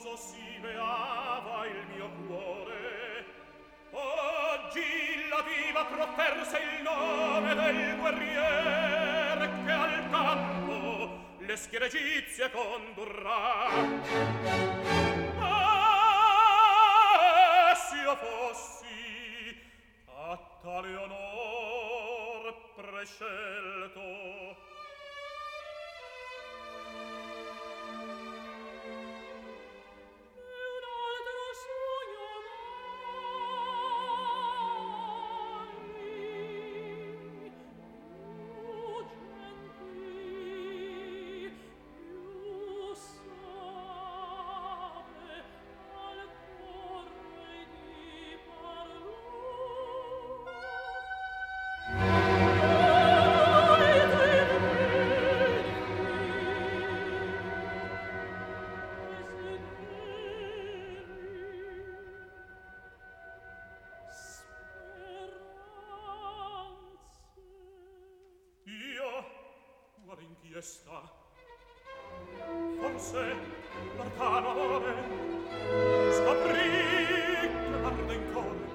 si beava il mio cuore. Oggi la diva profferse il nome del guerriere che al campo le schiere egizie condurrà. S'io fossi a tale onor prescelto, sta forse l'arcano amore scoprì che arde in cuore